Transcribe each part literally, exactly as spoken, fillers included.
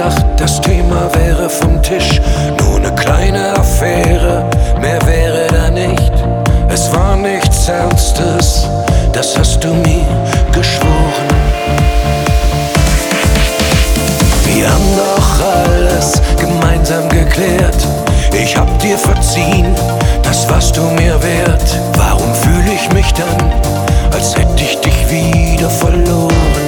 gedacht, das Thema wäre vom Tisch. Nur eine kleine Affäre, mehr wäre da nicht. Es war nichts Ernstes, das hast du mir geschworen. Wir haben doch alles gemeinsam geklärt. Ich hab dir verziehen, das warst du mir wert. Warum fühle ich mich dann, als hätte ich dich wieder verloren?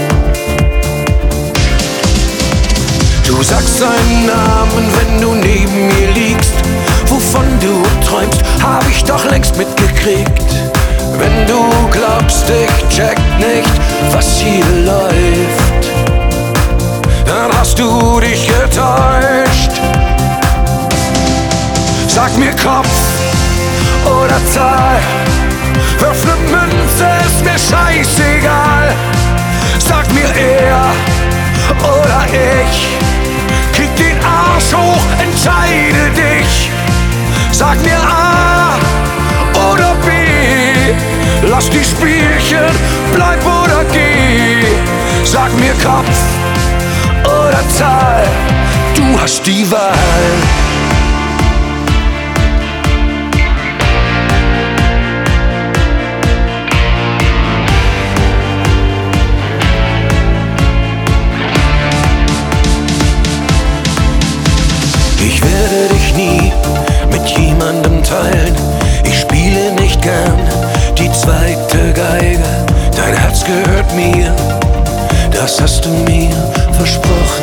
Du sagst seinen Namen, wenn du neben mir liegst. Wovon du träumst, hab ich doch längst mitgekriegt. Wenn du glaubst, ich check nicht, was hier läuft, dann hast du dich getäuscht. Sag mir Kopf oder Zahl, wirf ne Münze, ist mir scheißegal. Sag mir er oder ich, krieg den Arsch hoch, entscheide dich. Sag mir A oder B, lass die Spielchen, bleib oder geh. Sag mir Kopf oder Zahl, du hast die Wahl. Ich werde dich nie mit jemandem teilen. Ich spiele nicht gern die zweite Geige. Dein Herz gehört mir, das hast du mir versprochen.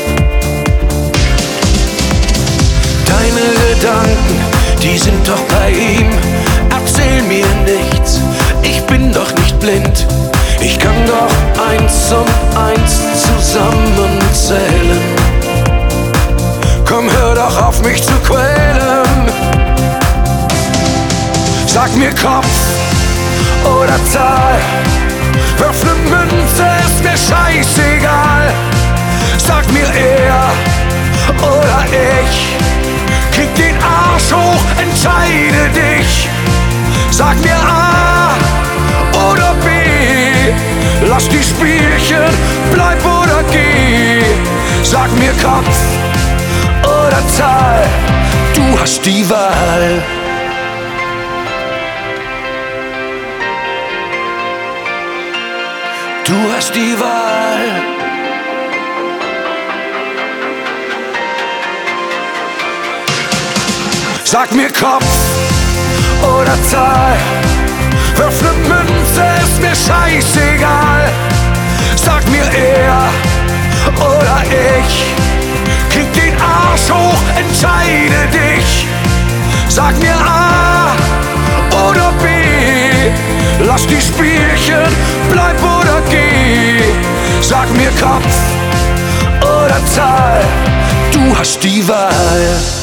Deine Gedanken, die sind doch bei ihm. Erzähl mir nichts, ich bin doch nicht blind. Ich kann doch eins und eins zusammenzählen. Komm, hör doch auf mich zu quälen. Sag mir Kopf oder Zahl, wirf ne Münze, ist mir scheißegal. Sag mir er oder ich, krieg den Arsch hoch, entscheide dich. Sag mir A oder B, lass die Spielchen, bleib oder geh. Sag mir Kopf oder Zahl, du hast die Wahl. Du hast die Wahl. Sag mir Kopf oder Zahl, wirf ne Münze, ist mir scheißegal. Sag mir er oder ich, krieg den Arsch hoch, entscheide dich. Sag mir A oder B, lass die Spielchen, bleib oder geh. Sag mir Kopf oder Zahl, du hast die Wahl.